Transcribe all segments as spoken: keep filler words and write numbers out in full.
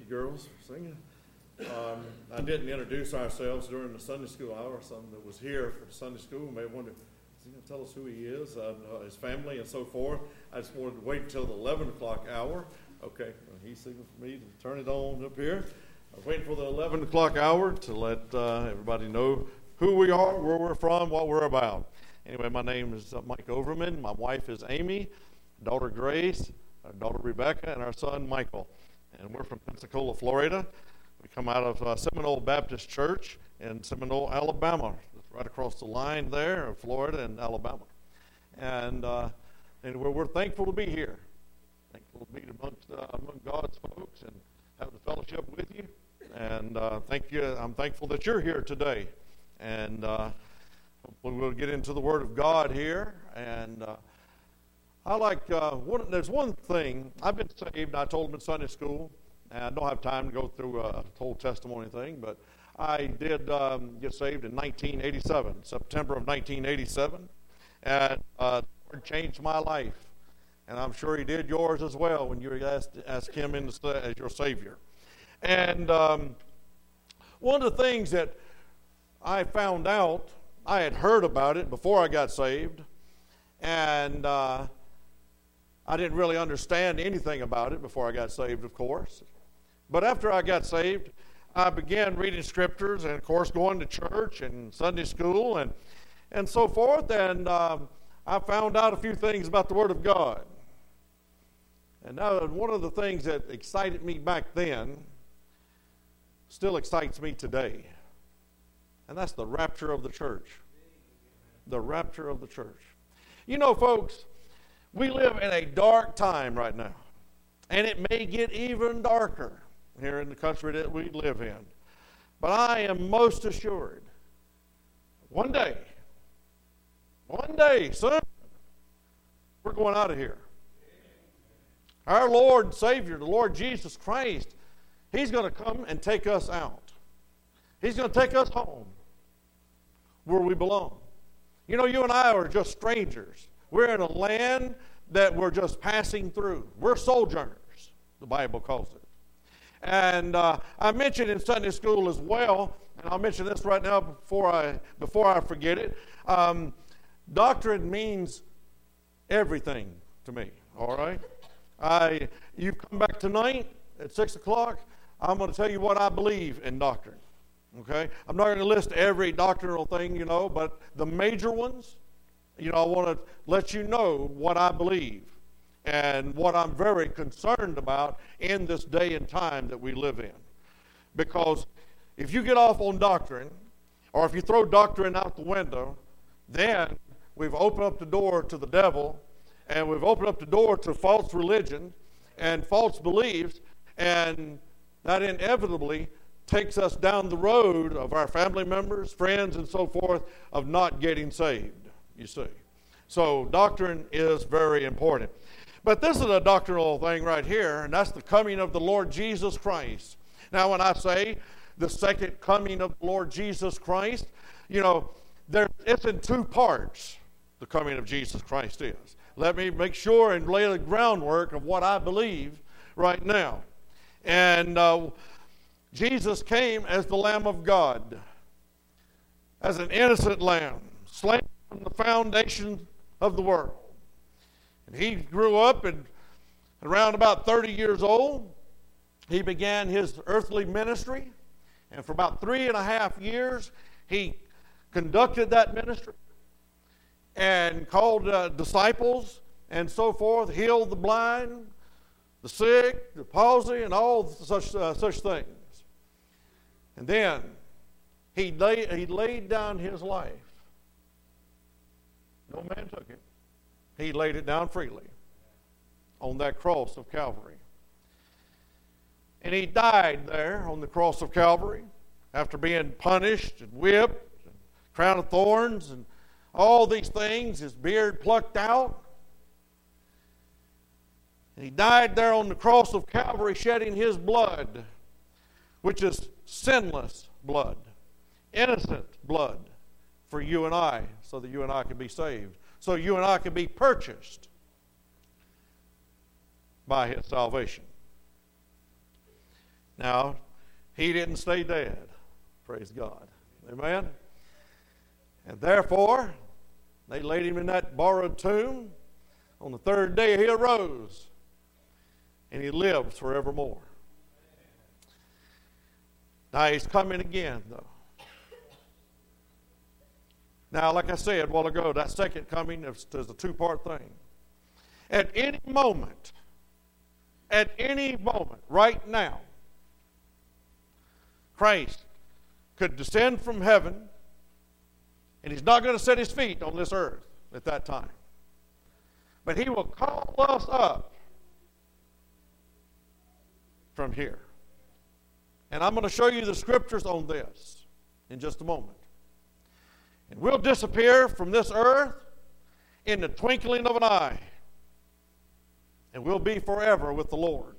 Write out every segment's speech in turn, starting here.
girls for singing. Um, I didn't introduce ourselves during the Sunday school hour. Some that was here for Sunday school may wonder, is he going to tell us who he is, uh, his family, and so forth. I just wanted to wait until the eleven o'clock hour. Okay, well, he's signaled for me to turn it on up here. I was waiting for the eleven o'clock hour to let uh, everybody know who we are, where we're from, what we're about. Anyway, my name is uh, Mike Overman. My wife is Amy, daughter Grace, our daughter Rebecca, and our son Michael. And we're from Pensacola, Florida. We come out of uh, Seminole Baptist Church in Seminole, Alabama. It's right across the line there of Florida and Alabama. And, uh, and we're, we're thankful to be here. Thankful to be amongst, uh, among God's folks and have the fellowship with you. And uh, thank you. I'm thankful that you're here today. And uh, hopefully we'll get into the Word of God here. And uh, I like, uh, one, there's one thing. I've been saved. I told them in Sunday school. And I don't have time to go through a whole testimony thing, but I did um, get saved in nineteen eighty-seven, September of nineteen eighty-seven. And uh, the Lord changed my life. And I'm sure He did yours as well when you asked, asked Him in the, as your Savior. And um, one of the things that I found out, I had heard about it before I got saved, and uh, I didn't really understand anything about it before I got saved, of course. But after I got saved, I began reading scriptures and, of course, going to church and Sunday school and, and so forth, and um, I found out a few things about the Word of God. And now one of the things that excited me back then still excites me today, and that's the rapture of the church. The rapture of the church. You know, folks, we live in a dark time right now, and it may get even darker here in the country that we live in. But I am most assured, one day, one day, soon, we're going out of here. Our Lord and Savior, the Lord Jesus Christ, He's going to come and take us out. He's going to take us home where we belong. You know, you and I are just strangers. We're in a land that we're just passing through. We're sojourners, the Bible calls it. And uh, I mentioned in Sunday school as well, and I'll mention this right now before I before I forget it. Um, doctrine means everything to me. All right, I you come back tonight at six o'clock. I'm going to tell you what I believe in doctrine. Okay, I'm not going to list every doctrinal thing, you know, but the major ones. You know, I want to let you know what I believe and what I'm very concerned about in this day and time that we live in. Because if you get off on doctrine, or if you throw doctrine out the window, then we've opened up the door to the devil, and we've opened up the door to false religion and false beliefs, and that inevitably takes us down the road of our family members, friends, and so forth, of not getting saved, you see. So doctrine is very important. But this is a doctrinal thing right here, and that's the coming of the Lord Jesus Christ. Now, when I say the second coming of the Lord Jesus Christ, you know, there, it's in two parts, the coming of Jesus Christ is. Let me make sure and lay the groundwork of what I believe right now. And uh, Jesus came as the Lamb of God, as an innocent lamb, slain from the foundation of the world. And he grew up, and around about thirty years old, he began his earthly ministry. And for about three and a half years, he conducted that ministry and called uh, disciples and so forth, healed the blind, the sick, the palsy, and all such, uh, such things. And then he, lay, he laid down his life. No man took it. He laid it down freely on that cross of Calvary. And he died there on the cross of Calvary after being punished and whipped, and crown of thorns, and all these things, his beard plucked out. And he died there on the cross of Calvary, shedding his blood, which is sinless blood, innocent blood for you and I, so that you and I can be saved. So you and I can be purchased by his salvation. Now, he didn't stay dead. Praise God. Amen? And therefore, they laid him in that borrowed tomb. On the third day, he arose. And he lived forevermore. Now, he's coming again, though. Now, like I said a while ago, that second coming is, is a two-part thing. At any moment, at any moment, right now, Christ could descend from heaven, and he's not going to set his feet on this earth at that time. But he will call us up from here. And I'm going to show you the scriptures on this in just a moment. And we'll disappear from this earth in the twinkling of an eye. And we'll be forever with the Lord.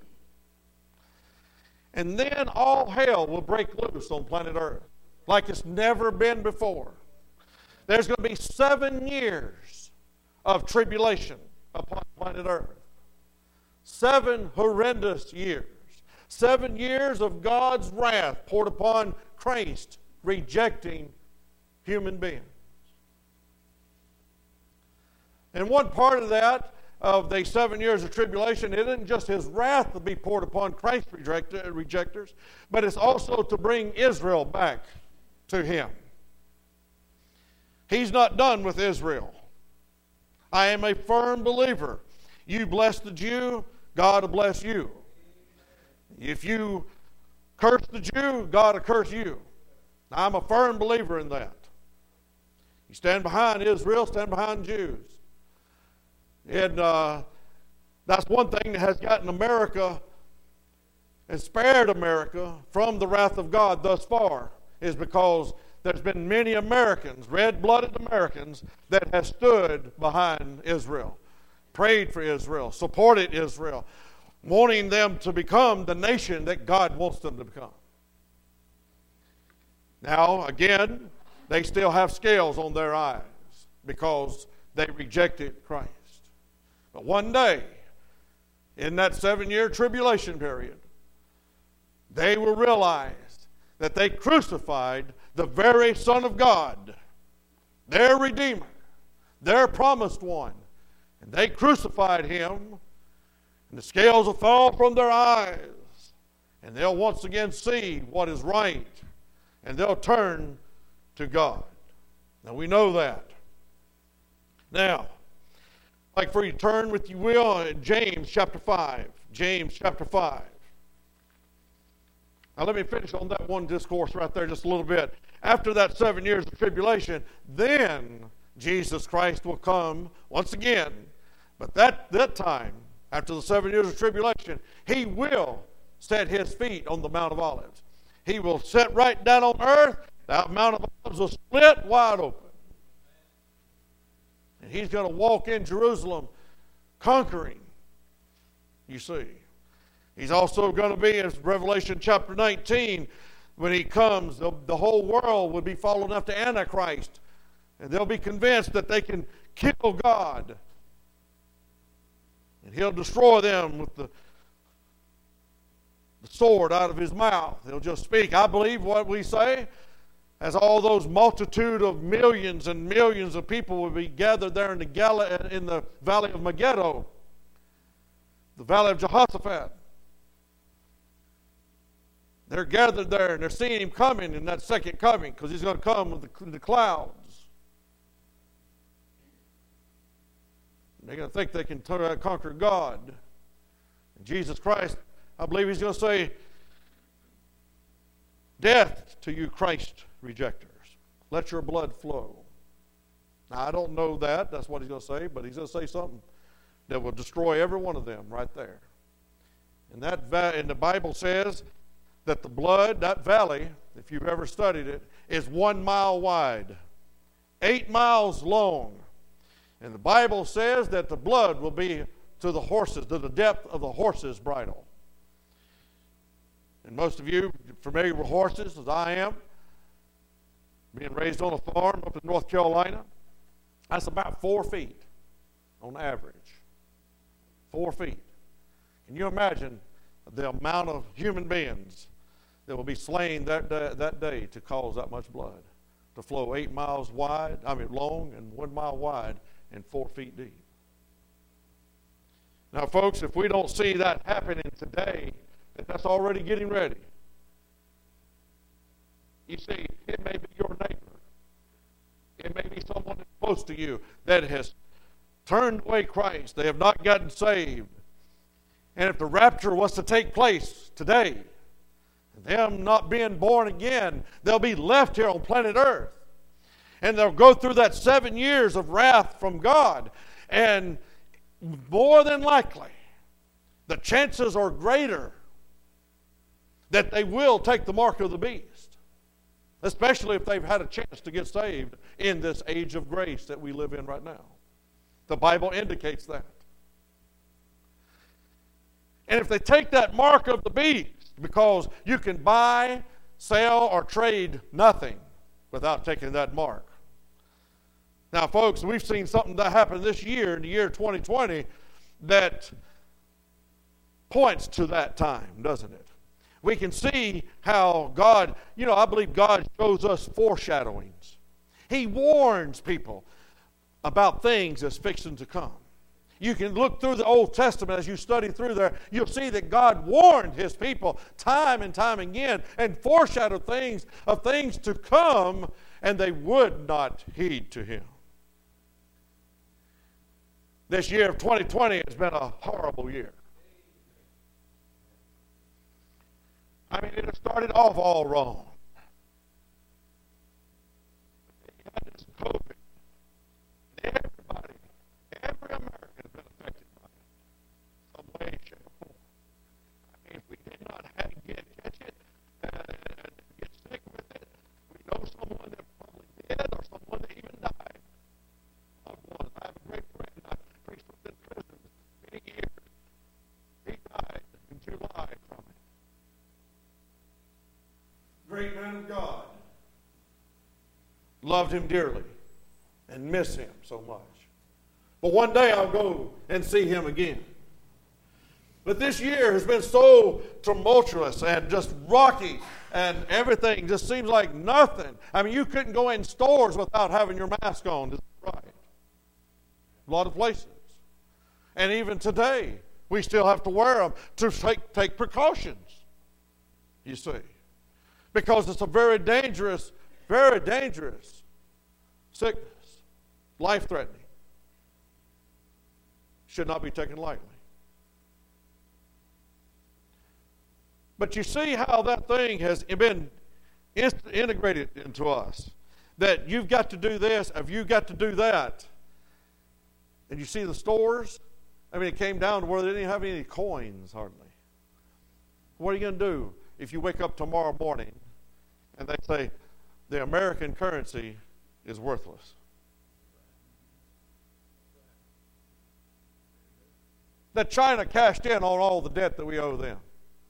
And then all hell will break loose on planet Earth like it's never been before. There's going to be seven years of tribulation upon planet Earth. Seven horrendous years. Seven years of God's wrath poured upon Christ, rejecting human beings. And one part of that, of the seven years of tribulation, it isn't just his wrath to be poured upon Christ rejectors, but it's also to bring Israel back to him. He's not done with Israel. I am a firm believer. You bless the Jew, God will bless you. If you curse the Jew, God will curse you. I'm a firm believer in that. You stand behind Israel, stand behind Jews. And uh, that's one thing that has gotten America and spared America from the wrath of God thus far, is because there's been many Americans, red-blooded Americans, that have stood behind Israel, prayed for Israel, supported Israel, wanting them to become the nation that God wants them to become. Now, again, they still have scales on their eyes because they rejected Christ. But one day, in that seven-year tribulation period, they will realize that they crucified the very Son of God, their Redeemer, their promised one. And they crucified him, and the scales will fall from their eyes, and they'll once again see what is right, and they'll turn to God. Now, we know that. Now, I'd like for you to turn, with you will, in James chapter five. James chapter five. Now let me finish on that one discourse right there just a little bit. After that seven years of tribulation, then Jesus Christ will come once again. But that, that time, after the seven years of tribulation, he will set his feet on the Mount of Olives. He will set right down on earth. That Mount of Olives will split wide open. And he's going to walk in Jerusalem conquering, you see. He's also going to be, in Revelation chapter nineteen, when he comes, the, the whole world will be fallen after Antichrist. And they'll be convinced that they can kill God. And he'll destroy them with the, the sword out of his mouth. He'll just speak. I believe what we say, as all those multitude of millions and millions of people will be gathered there in the, Gal- in the valley of Megiddo, the valley of Jehoshaphat. They're gathered there, and they're seeing him coming in that second coming, because he's going to come with the, the clouds. They're going to think they can turn, uh, conquer God. And Jesus Christ, I believe he's going to say, death to you, Christ rejectors. Let your blood flow. Now, I don't know that. That's what he's going to say, but he's going to say something that will destroy every one of them right there. And that va- and the Bible says that the blood, that valley, if you've ever studied it, is one mile wide, eight miles long. And the Bible says that the blood will be to the horses, to the depth of the horse's bridle. And most of you are familiar with horses, as I am, being raised on a farm up in North Carolina. That's about four feet on average. Four feet. Can you imagine the amount of human beings that will be slain that day, that day to cause that much blood to flow eight miles wide, I mean long and one mile wide and four feet deep. Now, folks, if we don't see that happening today, that that's already getting ready. You see, it may be your neighbor. It may be someone that's close to you that has turned away Christ. They have not gotten saved. And if the rapture was to take place today, them not being born again, they'll be left here on planet Earth. And they'll go through that seven years of wrath from God. And more than likely, the chances are greater that they will take the mark of the beast, especially if they've had a chance to get saved in this age of grace that we live in right now. The Bible indicates that. And if they take that mark of the beast, because you can buy, sell, or trade nothing without taking that mark. Now, folks, we've seen something that happened this year, in the year twenty twenty, that points to that time, doesn't it? We can see how God, you know, I believe God shows us foreshadowings. He warns people about things that's fixing to come. You can look through the Old Testament as you study through there. You'll see that God warned His people time and time again and foreshadowed things of things to come, and they would not heed to Him. This year of twenty twenty has been a horrible year. I mean, it has started off all wrong. You had this COVID. Everybody, every American has been affected by it, some way, shape, or form. I mean, if we did not have, get, catch it and get sick with it, we know someone that probably did or someone that even died. I have a great friend, I preached with in prison many years. He died in July from it. Great man of God. Loved him dearly and miss him so much. But one day I'll go and see him again. But this year has been so tumultuous and just rocky, and everything just seems like nothing. I mean, you couldn't go in stores without having your mask on. Is that right? A lot of places. And even today, we still have to wear them to take, take precautions, you see. Because it's a very dangerous, very dangerous sickness. Life-threatening. Should not be taken lightly. But you see how that thing has been integrated into us. That you've got to do this, if you've got to do that. And you see the stores, I mean, it came down to where they didn't have any coins, hardly. What are you going to do if you wake up tomorrow morning and they say the American currency is worthless? That China cashed in on all the debt that we owe them.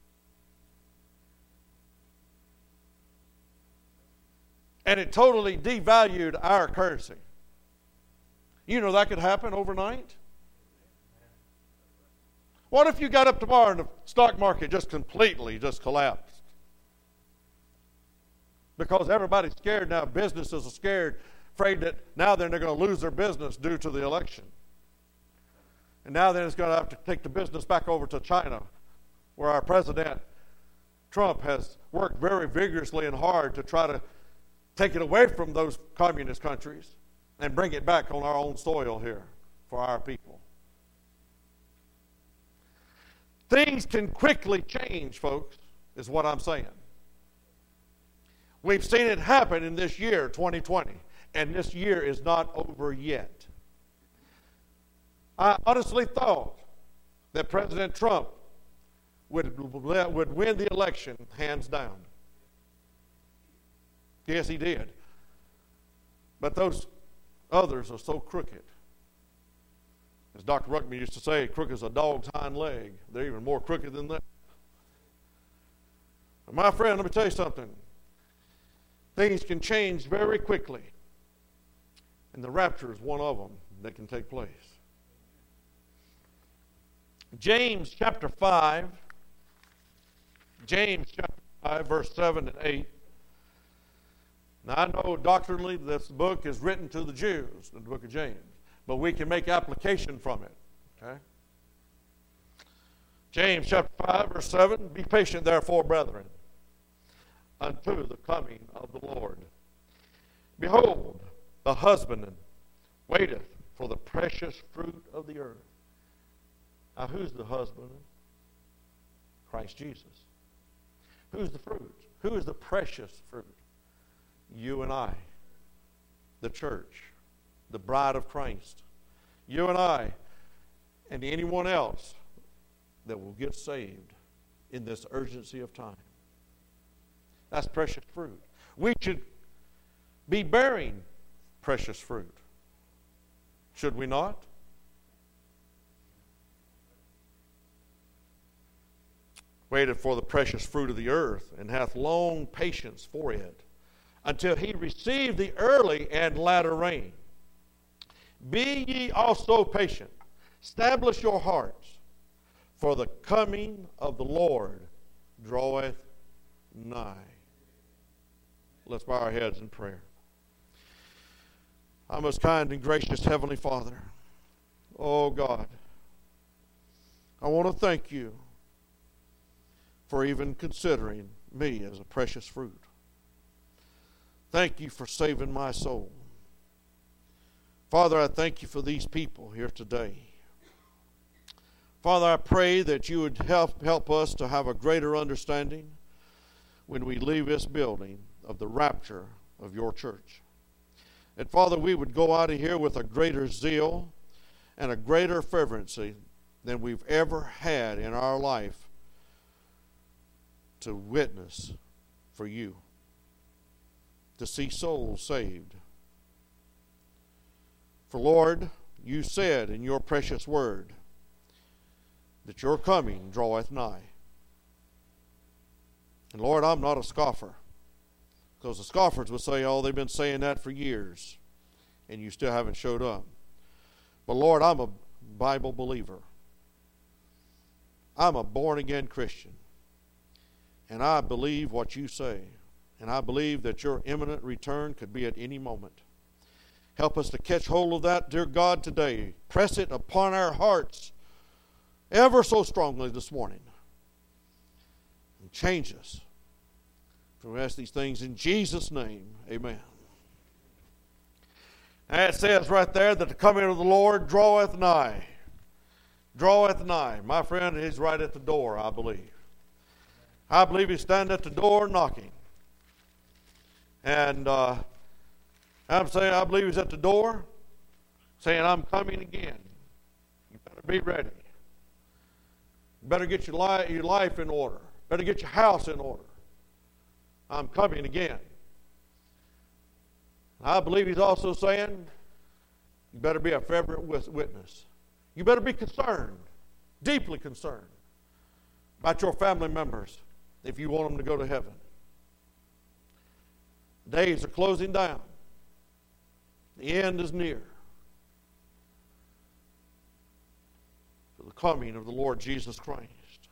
And it totally devalued our currency. You know that could happen overnight? What if you got up tomorrow and the stock market just completely just collapsed? Because everybody's scared now. Businesses are scared, afraid that now they're going to lose their business due to the election. And now they're just going to have to take the business back over to China, where our President Trump has worked very vigorously and hard to try to take it away from those communist countries and bring it back on our own soil here for our people. Things can quickly change, folks, is what I'm saying. We've seen it happen in this year, twenty twenty, and this year is not over yet. I honestly thought that President Trump would, would win the election hands down. Yes, he did. But those others are so crooked. As Doctor Ruckman used to say, crooked as a dog's hind leg. They're even more crooked than that. But my friend, let me tell you something. Things can change very quickly. And the rapture is one of them that can take place. James chapter five James chapter five, verse seven and eight. Now, I know doctrinally this book is written to the Jews, the book of James, but we can make application from it. Okay? James chapter five, verse seven, be patient, therefore, brethren, unto the coming of the Lord. Behold, the husbandman waiteth for the precious fruit of the earth. Now, who's the husbandman? Christ Jesus. Who's the fruit? Who is the precious fruit? You and I, the church, the bride of Christ. You and I, and anyone else that will get saved in this urgency of time. That's precious fruit. We should be bearing precious fruit. Should we not? Waited for the precious fruit of the earth, and hath long patience for it, until he receive the early and latter rain. Be ye also patient. Establish your hearts, for the coming of the Lord draweth nigh. Let's bow our heads in prayer. Our most kind and gracious Heavenly Father, oh God, I want to thank you for even considering me as a precious fruit. Thank you for saving my soul. Father, I thank you for these people here today. Father, I pray that you would help, help us to have a greater understanding when we leave this building of the rapture of your church. And Father, we would go out of here with a greater zeal and a greater fervency than we've ever had in our life to witness for you, to see souls saved. For Lord, you said in your precious word that your coming draweth nigh. And Lord, I'm not a scoffer, because the scoffers would say, oh, they've been saying that for years, and you still haven't showed up. But Lord, I'm a Bible believer. I'm a born-again Christian. And I believe what you say. And I believe that your imminent return could be at any moment. Help us to catch hold of that, dear God, today. Press it upon our hearts ever so strongly this morning. And change us. For we ask these things in Jesus' name. Amen. And it says right there that the coming of the Lord draweth nigh. Draweth nigh. My friend, he's right at the door, I believe. I believe he's standing at the door knocking. And uh, I'm saying I believe he's at the door saying, I'm coming again. You better be ready. You better get your, li- your life in order. Better get your house in order. I'm coming again. I believe he's also saying, you better be a fervent witness. You better be concerned, deeply concerned, about your family members if you want them to go to heaven. Days are closing down. The end is near. For the coming of the Lord Jesus Christ.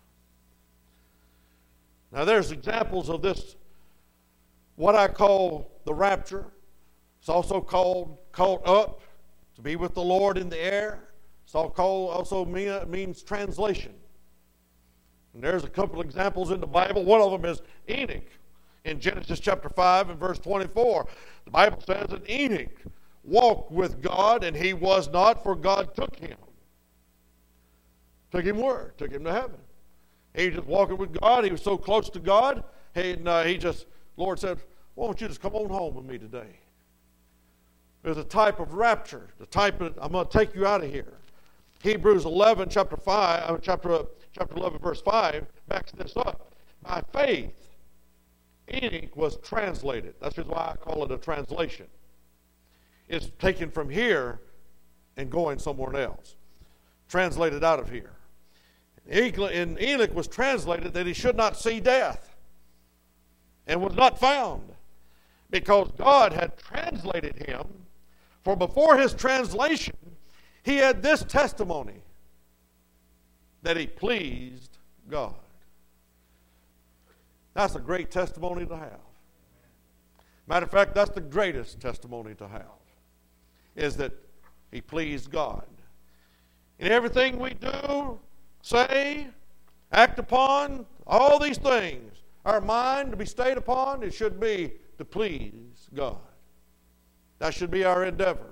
Now there's examples of this, what I call the rapture. It's also called caught up, to be with the Lord in the air. It's all called, also mean, means translation. And there's a couple examples in the Bible. One of them is Enoch. In Genesis chapter five and verse twenty-four, the Bible says that Enoch walked with God, and he was not, for God took him. Took him where? Took him to heaven. He was just walking with God. He was so close to God. And uh, he just, Lord said, why don't you just come on home with me today? There's a type of rapture. The type of, I'm going to take you out of here. Hebrews eleven, chapter five, uh, chapter, chapter eleven, verse five, backs this up. By faith, Enoch was translated. That's just why I call it a translation. It's taken from here and going somewhere else. Translated out of here. And Enoch was translated that he should not see death, and was not found, because God had translated him. For before his translation, he had this testimony, that he pleased God. That's a great testimony to have. Matter of fact, that's the greatest testimony to have, is that he pleased God. In everything we do, say, act upon, all these things, our mind to be stayed upon, it should be to please God. That should be our endeavor.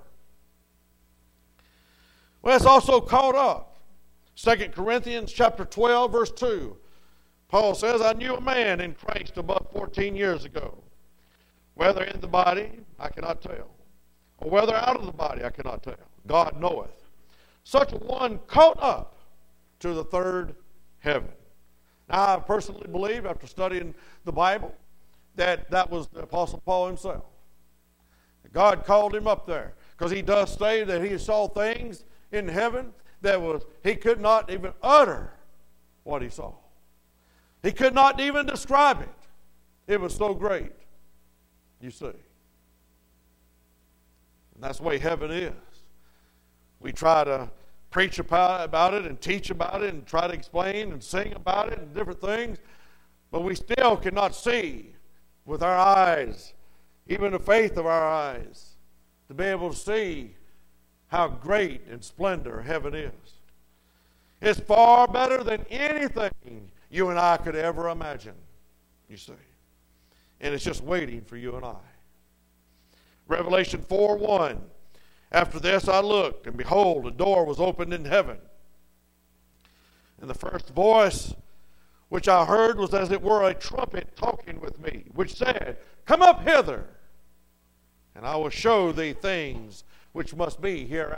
Well, it's also caught up. Second Corinthians chapter twelve, verse two. Paul says, I knew a man in Christ above fourteen years ago. Whether in the body, I cannot tell. Or whether out of the body, I cannot tell. God knoweth. Such a one caught up to the third heaven. Now, I personally believe, after studying the Bible, that that was the Apostle Paul himself. God called him up there, because he does say that he saw things in heaven that was he could not even utter what he saw. He could not even describe it. It was so great, you see. And that's the way heaven is. We try to preach about it and teach about it and try to explain and sing about it and different things, but we still cannot see with our eyes, even the faith of our eyes, to be able to see how great and splendor heaven is. It's far better than anything you and I could ever imagine, you see. And it's just waiting for you and I. Revelation four one. After this I looked, and behold, a door was opened in heaven. And the first voice which I heard was as it were a trumpet talking with me, which said, Come up hither, and I will show thee things which must be hereafter.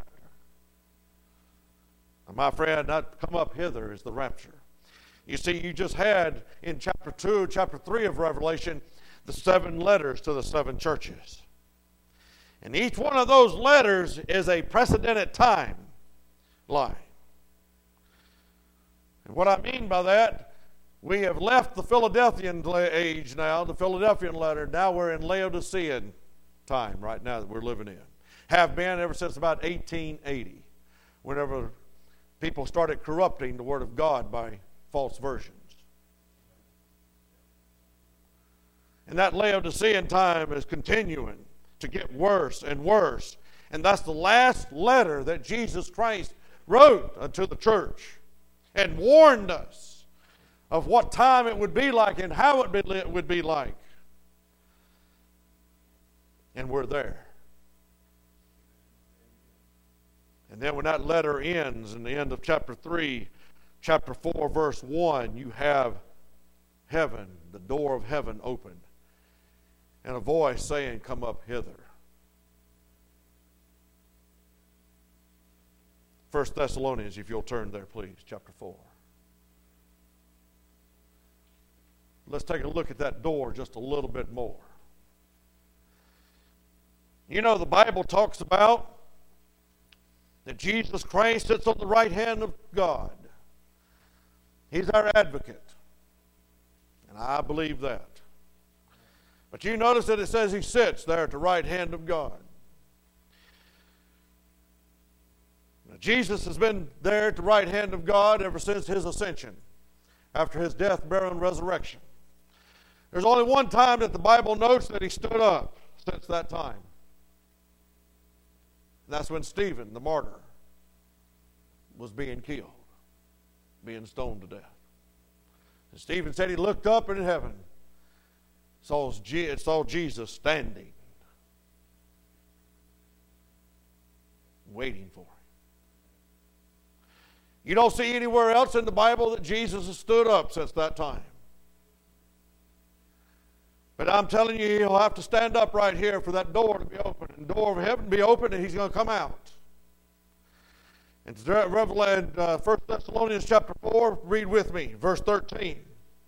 And my friend, that come up hither is the rapture. You see, you just had in chapter two, chapter three of Revelation, the seven letters to the seven churches. And each one of those letters is a precedented time line. And what I mean by that, we have left the Philadelphian age now, the Philadelphian letter. Now we're in Laodicean time right now that we're living in. Have been ever since about eighteen eighty, whenever people started corrupting the Word of God by false versions. And that Laodicean time is continuing to get worse and worse. And that's the last letter that Jesus Christ wrote unto the church and warned us of what time it would be like and how it would be like. And we're there. And then when that letter ends in the end of chapter three, chapter four, verse one, you have heaven, the door of heaven opened, and a voice saying, Come up hither. First Thessalonians, if you'll turn there, please, chapter four. Let's take a look at that door just a little bit more. You know, the Bible talks about that Jesus Christ sits on the right hand of God. He's our advocate. And I believe that. But you notice that it says he sits there at the right hand of God. Now, Jesus has been there at the right hand of God ever since his ascension, after his death, burial, and resurrection. There's only one time that the Bible notes that he stood up since that time. And that's when Stephen, the martyr, was being killed, being stoned to death. And Stephen said he looked up in heaven, saw, saw Jesus standing, waiting for him. You don't see anywhere else in the Bible that Jesus has stood up since that time. But I'm telling you, he'll have to stand up right here for that door to be open, and the door of heaven to be open, and he's going to come out. And Revelation, uh, First Thessalonians chapter four, read with me, verse thirteen.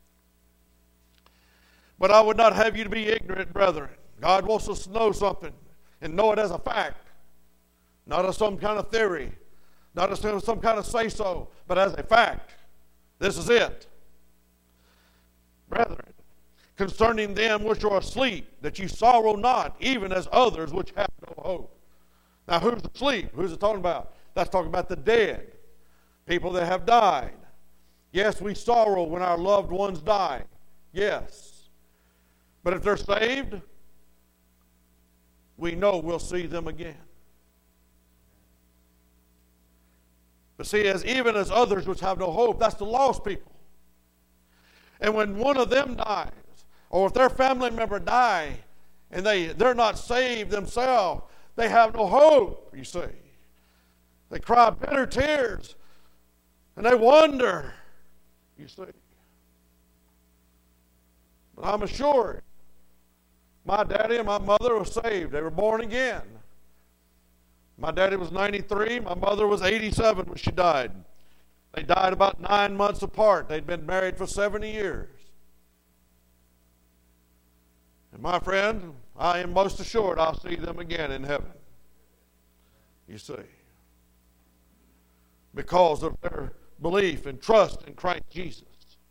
But I would not have you to be ignorant, brethren. God wants us to know something and know it as a fact, not as some kind of theory, not as some kind of say-so, but as a fact. This is it. Brethren, concerning them which are asleep, that you sorrow not, even as others which have no hope. Now, who's asleep? Who's it talking about? That's talking about the dead, people that have died. Yes, we sorrow when our loved ones die. Yes. But if they're saved, we know we'll see them again. But see, as even as others which have no hope, that's the lost people. And when one of them dies, or if their family member die, and they, they're not saved themselves, they have no hope, you see. They cry bitter tears, and they wonder, you see. But I'm assured, my daddy and my mother were saved. They were born again. My daddy was ninety-three. My mother was eighty-seven when she died. They died about nine months apart. They'd been married for seventy years. And my friend, I am most assured I'll see them again in heaven. You see. Because of their belief and trust in Christ Jesus.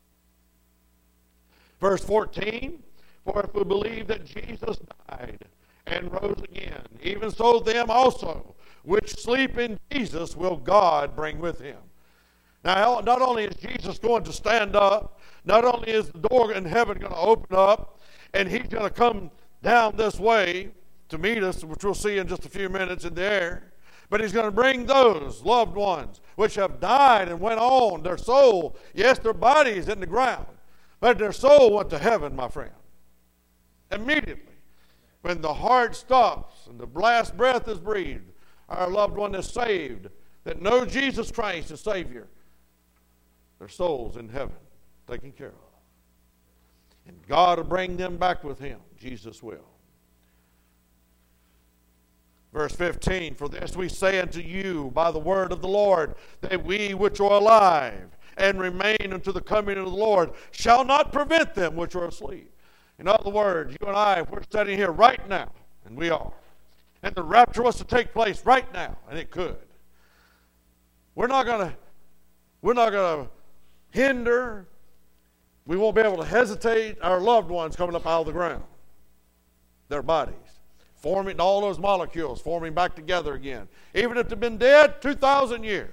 Verse fourteen, for if we believe that Jesus died and rose again, even so them also which sleep in Jesus will God bring with him. Now, not only is Jesus going to stand up, not only is the door in heaven going to open up, and he's going to come down this way to meet us, which we'll see in just a few minutes in the air, but he's going to bring those loved ones which have died and went on, their soul, yes, their body is in the ground, but their soul went to heaven, my friend. Immediately, when the heart stops and the last breath is breathed, our loved one is saved, that know Jesus Christ as Savior, their soul's in heaven, taken care of. And God will bring them back with him. Jesus will. Verse fifteen, for this we say unto you by the word of the Lord, that we which are alive and remain unto the coming of the Lord shall not prevent them which are asleep. In other words, you and I, if we're sitting here right now, and we are, and the rapture was to take place right now, and it could, we're not going to, we're not going to hinder, we won't be able to hesitate our loved ones coming up out of the ground, their bodies, forming all those molecules, forming back together again. Even if they've been dead two thousand years,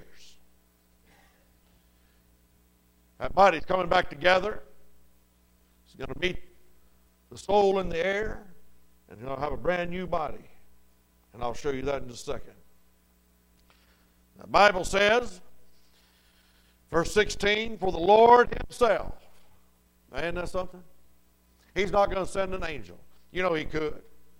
that body's coming back together. It's going to meet the soul in the air, and you'll have a brand new body. And I'll show you that in just a second. The Bible says, verse sixteen, for the Lord himself. Now, isn't that something? He's not going to send an angel. You know he could.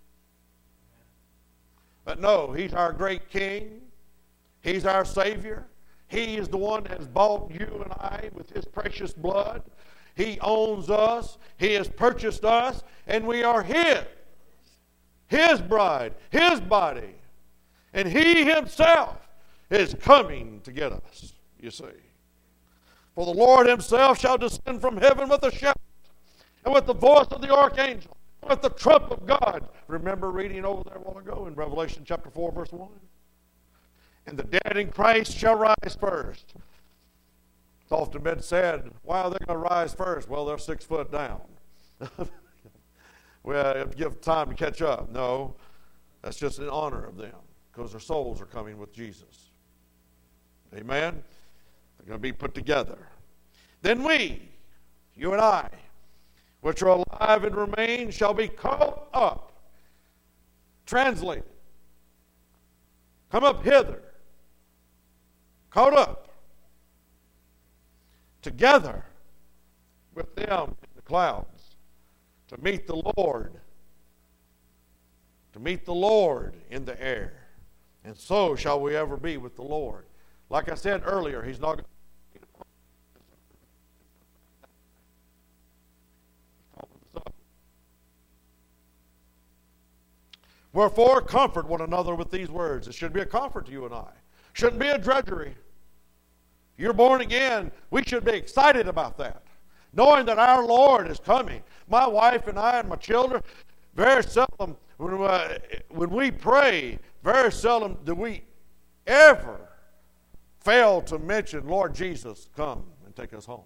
But no, he's our great King. He's our Savior. He is the one that has bought you and I with his precious blood. He owns us. He has purchased us, and we are his. His bride, his body. And he himself is coming to get us, you see. For the Lord himself shall descend from heaven with a shout, and with the voice of the archangel, and with the trump of God. Remember reading over there a while ago in Revelation chapter four, verse one? And the dead in Christ shall rise first. It's often been said, why are they going to rise first? Well, they're six foot down. Well, if you give time to catch up. No, that's just in honor of them, because their souls are coming with Jesus. Amen? They're going to be put together. Then we, you and I, which are alive and remain, shall be caught up. Translated. Come up hither. Caught up. Together with them in the clouds. To meet the Lord. To meet the Lord in the air. And so shall we ever be with the Lord. Like I said earlier, he's not going to. Wherefore, comfort one another with these words. It should be a comfort to you and I. Shouldn't be a drudgery. You're born again. We should be excited about that. Knowing that our Lord is coming. My wife and I and my children, very seldom, when, uh, when we pray, very seldom do we ever fail to mention, Lord Jesus, come and take us home.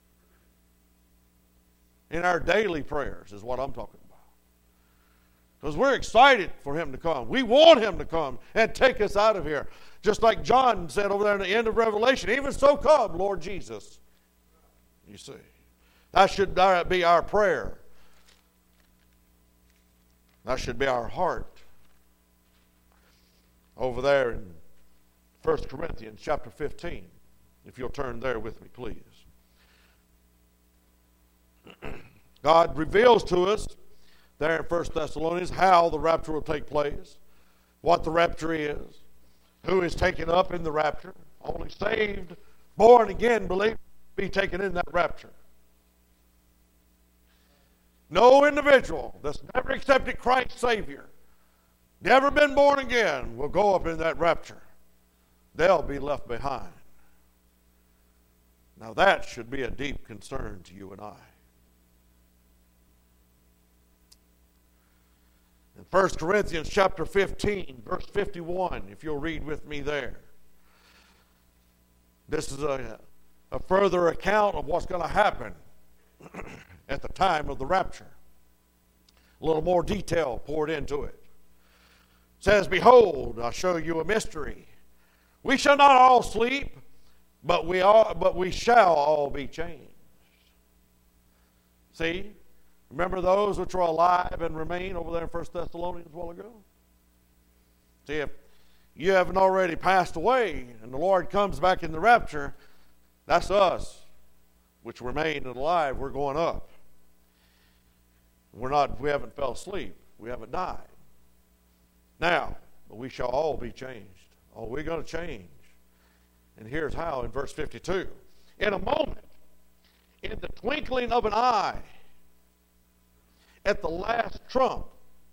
In our daily prayers is what I'm talking about. Because we're excited for him to come. We want him to come and take us out of here. Just like John said over there in the end of Revelation, even so come, Lord Jesus. You see. That should be our prayer. That should be our heart. Over there in First Corinthians chapter fifteen, if you'll turn there with me, please. God reveals to us there in First Thessalonians how the rapture will take place, what the rapture is, who is taken up in the rapture. Only saved, born again believers be taken in that rapture. No individual that's never accepted Christ Savior, never been born again, will go up in that rapture. They'll be left behind. Now that should be a deep concern to you and I. In First Corinthians chapter fifteen, verse fifty-one, if you'll read with me there. This is a, a further account of what's going to happen at the time of the rapture. A little more detail poured into it. It says, "Behold, I show you a mystery. We shall not all sleep, but we all, but we shall all be changed." See? Remember those which are alive and remain over there in First Thessalonians a while ago? See, if you haven't already passed away and the Lord comes back in the rapture, that's us, which remain and alive. We're going up. We're not, we haven't fell asleep. We haven't died. Now, but we shall all be changed. Oh, we're going to change. And here's how in verse fifty-two. "In a moment, in the twinkling of an eye, at the last trump."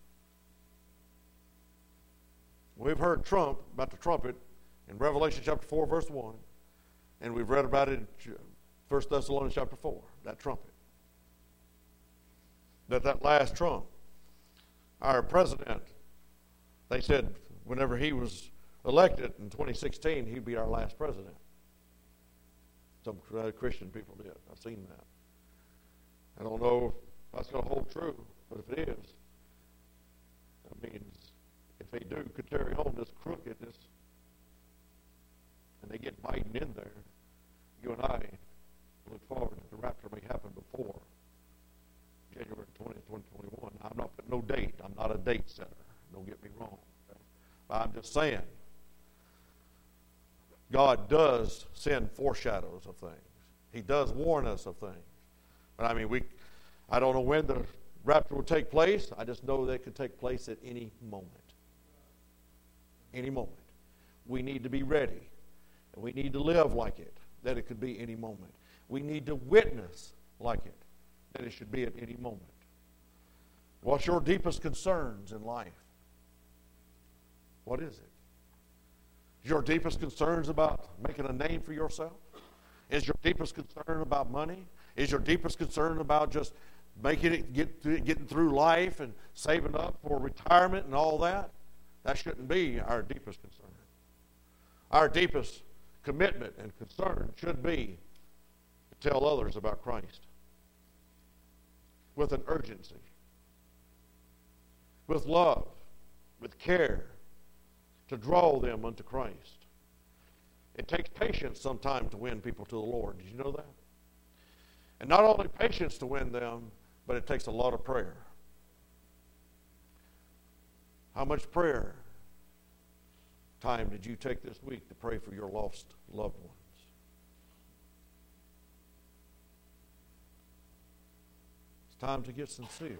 We've heard trump, about the trumpet, in Revelation chapter four, verse one. And we've read about it in First Thessalonians chapter four, that trumpet. That that last trump. Our president, they said whenever he was elected in twenty sixteen, he'd be our last president. Some Christian people did. I've seen that. I don't know if that's going to hold true, but if it is, that means if they do could carry home this crookedness and they get Biden in there, you and I look forward that the rapture may happen before January twentieth, twenty twenty-one. I'm not putting no date. I'm not a date setter. Don't get me wrong. Okay? But I'm just saying, God does send foreshadows of things. He does warn us of things. But I mean, we, I don't know when the rapture will take place. I just know that it could take place at any moment. Any moment. We need to be ready. And we need to live like it, that it could be any moment. We need to witness like it, that it should be at any moment. What's your deepest concerns in life? What is it? Is your deepest concerns about making a name for yourself? Is your deepest concern about money? Is your deepest concern about just making it, get, getting through life and saving up for retirement and all that? That shouldn't be our deepest concern. Our deepest commitment and concern should be to tell others about Christ with an urgency, with love, with care, to draw them unto Christ. It takes patience sometimes to win people to the Lord. Did you know that? And not only patience to win them, but it takes a lot of prayer. How much prayer time did you take this week to pray for your lost loved ones? It's time to get sincere.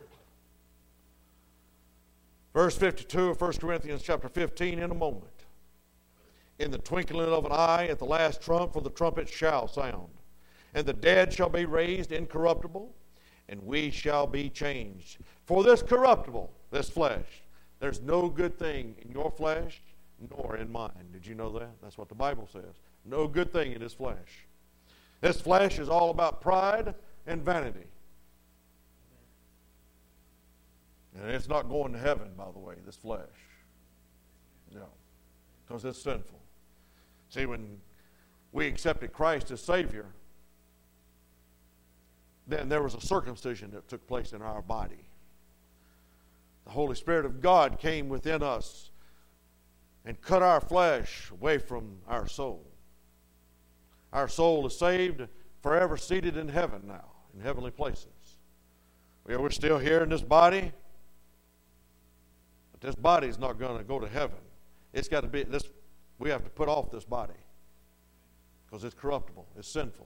Verse fifty-two of First Corinthians chapter fifteen, "In a moment, in the twinkling of an eye, at the last trump, for the trumpet shall sound, and the dead shall be raised incorruptible, and we shall be changed. For this corruptible," this flesh, "there's no good thing in your flesh, nor in mine." Did you know that? That's what the Bible says. No good thing in this flesh. This flesh is all about pride and vanity. And it's not going to heaven, by the way, this flesh. No. Because it's sinful. See, when we accepted Christ as Savior, then there was a circumcision that took place in our body. The Holy Spirit of God came within us and cut our flesh away from our soul. Our soul is saved, forever seated in heaven now, in heavenly places. We are still here in this body, but this body is not going to go to heaven. It's got to be this. We have to put off this body because it's corruptible. It's sinful.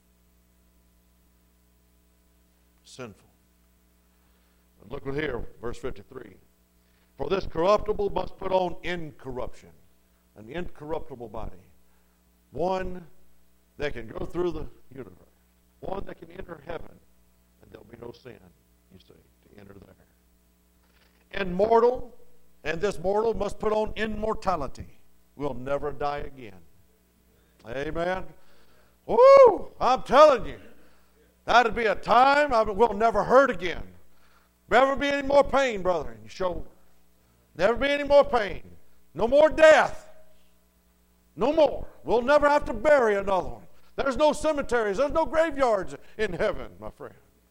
Sinful. But look at here, verse fifty-three. For this corruptible must put on incorruption, an incorruptible body, one that can go through the universe, one that can enter heaven, and there'll be no sin, you see, to enter there. Immortal, and this mortal must put on immortality. We'll never die again. Amen. Woo! I'm telling you, that'd be a time I will never hurt again. Never be any more pain, brother, in your shoulder. Never be any more pain. No more death. No more. We'll never have to bury another one. There's no cemeteries. There's no graveyards in heaven, my friend.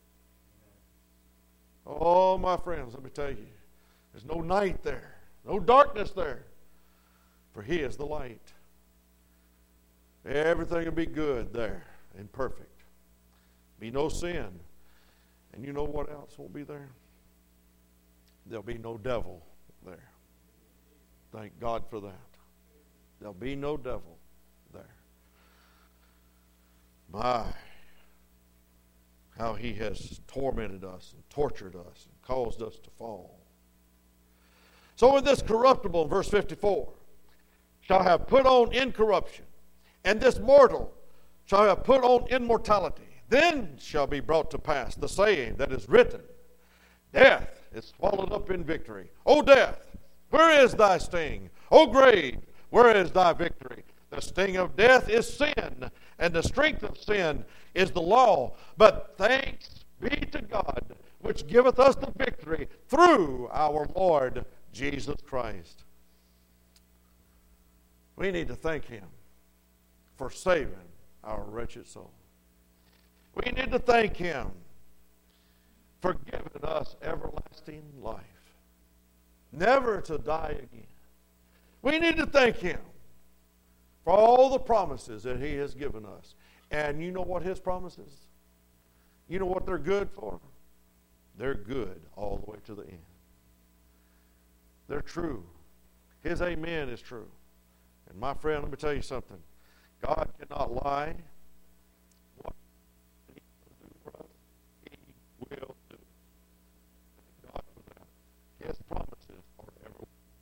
Oh, my friends, let me tell you. There's no night there. No darkness there. For He is the light. Everything will be good there and perfect. Be no sin. And you know what else will be there? There'll be no devil there. Thank God for that. There'll be no devil there. My, how He has tormented us and tortured us and caused us to fall. So in this corruptible, in verse fifty-four, shall have put on incorruption, and this mortal shall have put on immortality. Then shall be brought to pass the saying that is written, Death is swallowed up in victory. O death, where is thy sting? O grave, where is thy victory? The sting of death is sin, and the strength of sin is the law. But thanks be to God, which giveth us the victory through our Lord Jesus Christ. We need to thank Him for saving our wretched soul. We need to thank Him for giving us everlasting life, never to die again. We need to thank Him for all the promises that He has given us. And you know what His promises? You know what they're good for? They're good all the way to the end. They're true. His amen is true. And my friend, let me tell you something. God cannot lie. What He will do for us, He will do. Thank God for that. His promises are ever.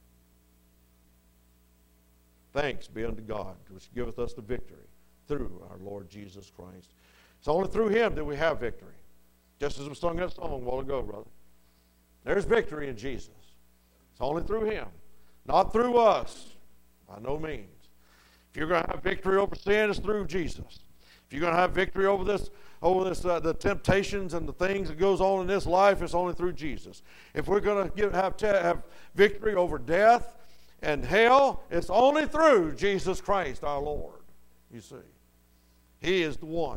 Thanks be unto God, which giveth us the victory through our Lord Jesus Christ. It's only through Him that we have victory. Just as we sung that song a while ago, brother. There's victory in Jesus. It's only through Him, not through us, by no means. If you're going to have victory over sin, it's through Jesus. If you're going to have victory over this, over this, uh, the temptations and the things that goes on in this life, it's only through Jesus. If we're going to give, have, te- have victory over death and hell, it's only through Jesus Christ, our Lord. You see, He is the one.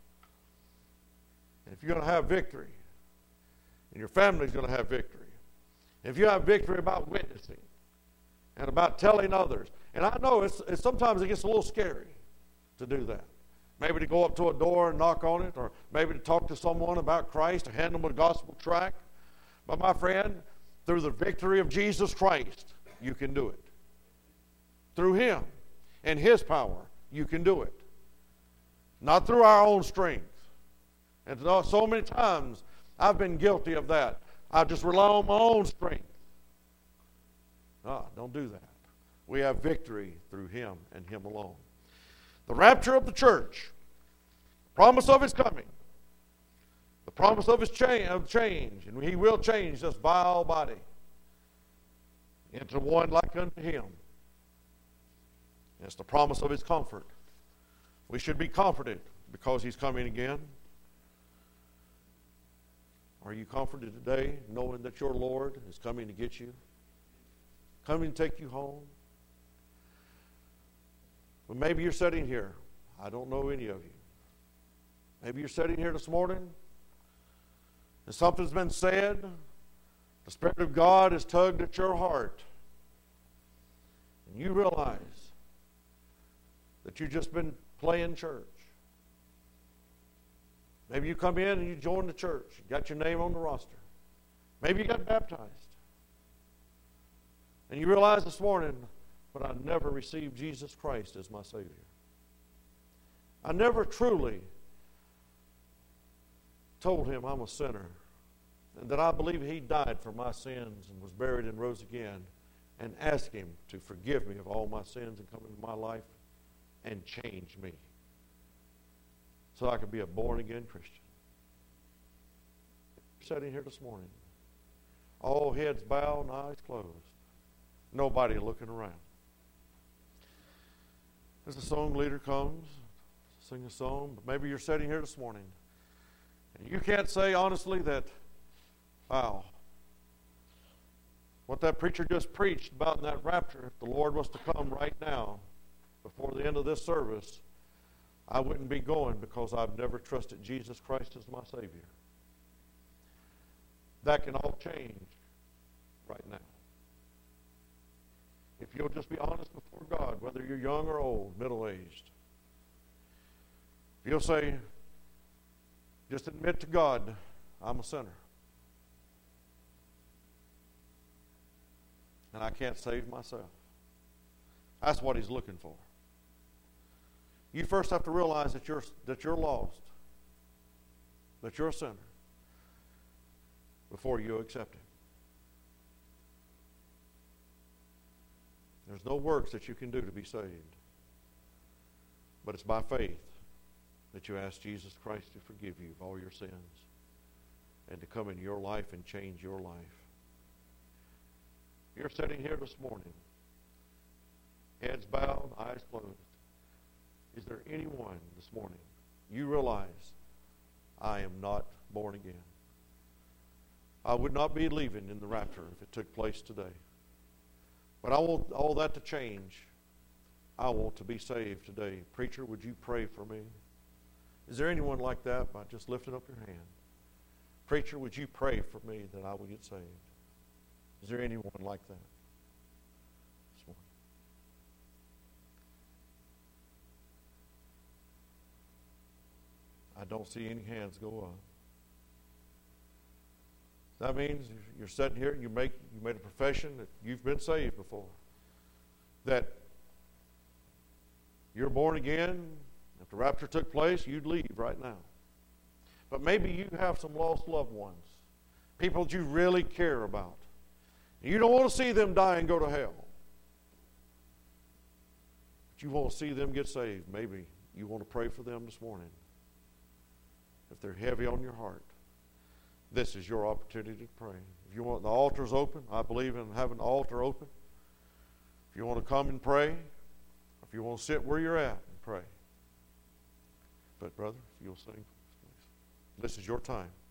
And if you're going to have victory, and your family's going to have victory, if you have victory about witnessing and about telling others, and I know it's, it's sometimes it gets a little scary to do that. Maybe to go up to a door and knock on it, or maybe to talk to someone about Christ, or hand them a gospel tract. But my friend, through the victory of Jesus Christ, you can do it. Through Him and His power, you can do it. Not through our own strength. And so many times I've been guilty of that. I just rely on my own strength. Ah, don't do that. We have victory through Him and Him alone. The rapture of the church, promise of His coming, the promise of His change, of change, and He will change this vile body into one like unto Him. It's the promise of His comfort. We should be comforted because He's coming again. Are you comforted today, knowing that your Lord is coming to get you? Coming to take you home? Well, maybe you're sitting here. I don't know any of you. Maybe you're sitting here this morning, and something's been said. The Spirit of God has tugged at your heart. And you realize that you've just been playing church. Maybe you come in and you join the church. You got your name on the roster. Maybe you got baptized. And you realize this morning, but I never received Jesus Christ as my Savior. I never truly told him I'm a sinner and that I believe he died for my sins and was buried and rose again, and asked him to forgive me of all my sins and come into my life and change me so I could be a born-again Christian. You're sitting here this morning, all heads bowed and eyes closed, nobody looking around. As the song leader comes, sing a song, but maybe you're sitting here this morning and you can't say honestly that, wow, what that preacher just preached about in that rapture, if the Lord was to come right now before the end of this service, I wouldn't be going because I've never trusted Jesus Christ as my Savior. That can all change right now. If you'll just be honest before God, whether you're young or old, middle-aged, if you'll say, just admit to God, I'm a sinner. And I can't save myself. That's what he's looking for. You first have to realize that you're, that you're lost, that you're a sinner, before you accept him. There's no works that you can do to be saved. But it's by faith that you ask Jesus Christ to forgive you of all your sins and to come into your life and change your life. You're sitting here this morning, heads bowed, eyes closed. Is there anyone this morning you realize, I am not born again? I would not be leaving in the rapture if it took place today. But I want all that to change. I want to be saved today. Preacher, would you pray for me? Is there anyone like that by just lifting up your hand? Preacher, would you pray for me that I will get saved? Is there anyone like that this morning? I don't see any hands go up. That means you're sitting here and you make you made a profession that you've been saved before. That you're born again. If the rapture took place, you'd leave right now. But maybe you have some lost loved ones, people that you really care about. You don't want to see them die and go to hell. But you want to see them get saved. Maybe you want to pray for them this morning. If they're heavy on your heart, this is your opportunity to pray. If you want, the altar's open. I believe in having the altar open. If you want to come and pray, if you want to sit where you're at and pray. But brother, if you'll sing, please. This is your time.